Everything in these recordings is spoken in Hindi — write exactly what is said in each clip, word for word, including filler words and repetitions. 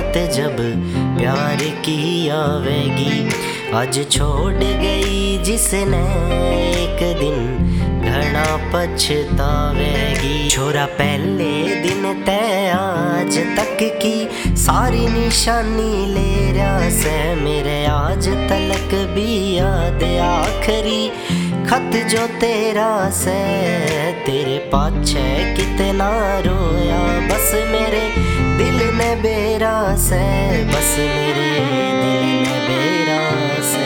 रात जब प्यार की आवेगी। आज छोड़ गई जिसने एक दिन घना पछतावेगी। छोरा पहले दिन तय आज तक की सारी निशानी ले रहा से मेरे आज तलक भी याद आखरी खत जो तेरा से तेरे पाछे कितना रोया बस मेरे दिल ने बेरा से बस मेरे दिल ने बेरा से।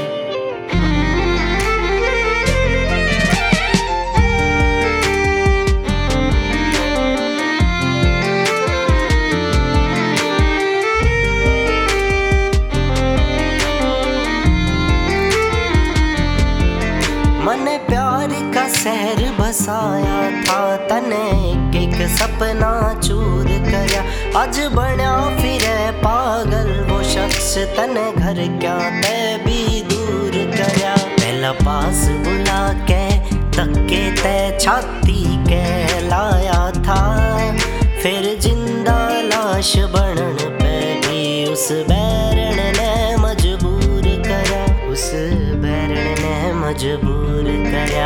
मैंने प्यार का शहर बसाया था तने एक एक सपना चूर करया। आज बना फिर पागल वो शख्स तने घर क्या ते भी दूर करया। पहला पास बुला के धक्के ते छाती के लाया था फिर जिंदा लाश बनन पे भी उस बैरन ने मजबूर करा उस बैरन ने मजबूर करा।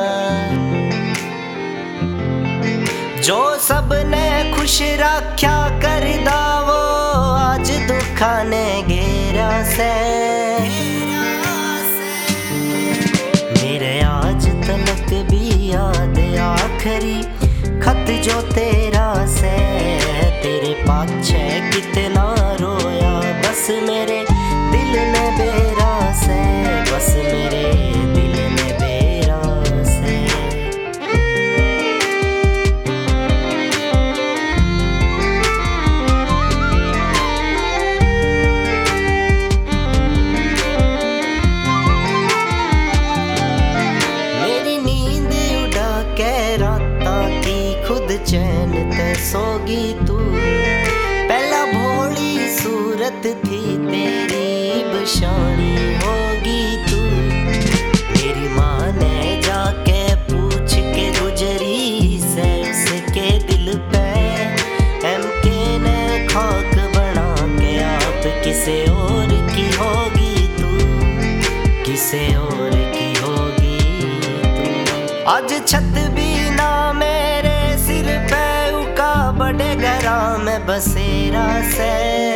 जो सबने खुश रख्या करदा वो आज दुखा ने घेरा से मेरे आज तलक भी याद आखरी खत जो तेरा से तेरे पाछे कितना रोया बस मेरे दिल ने बेरा से बस मेरे दिल ने बेरा से। मेरी नींद उड़ा के राता की खुद चैन ते सोगी तू। पहला भोली सूरत थी तेरी बशानी होगी तू। मेरी माँ ने जाके पूछ के गुजरी से उसके दिल पे एम के ने खाक बना के आप किसे और की होगी तू किसे और की होगी तू। आज छत भी ना मेरे सिर पे उका बड़े घरा में बसेरा से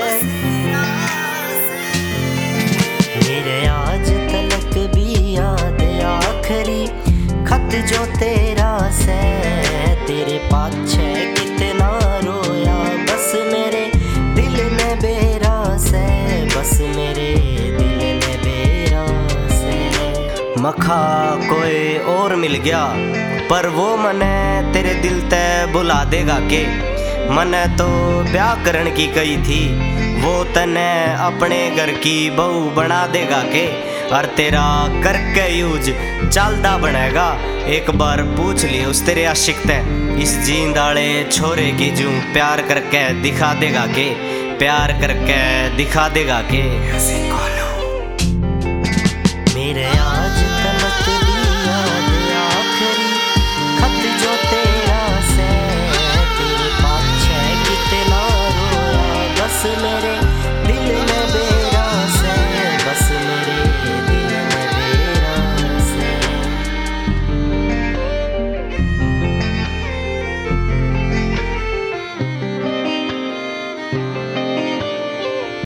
मेरे आज तलक भी याद आखरी खत जो तेरा से तेरे पाछे कितना रोया बस मेरे दिल ने बेरा से बस मेरे दिल ने बेरा से। मखा कोई और मिल गया पर वो मने तेरे दिल ते बुला देगा के। मने तो ब्याह करन की कही थी वो तने अपने घर की बहू बना देगा के। और तेरा करके यूज चलदा बनेगा एक बार पूछ ली उस तेरे आशिक ते इस जींद आले छोरे की जूं प्यार करके दिखा देगा के प्यार करके दिखा देगा के।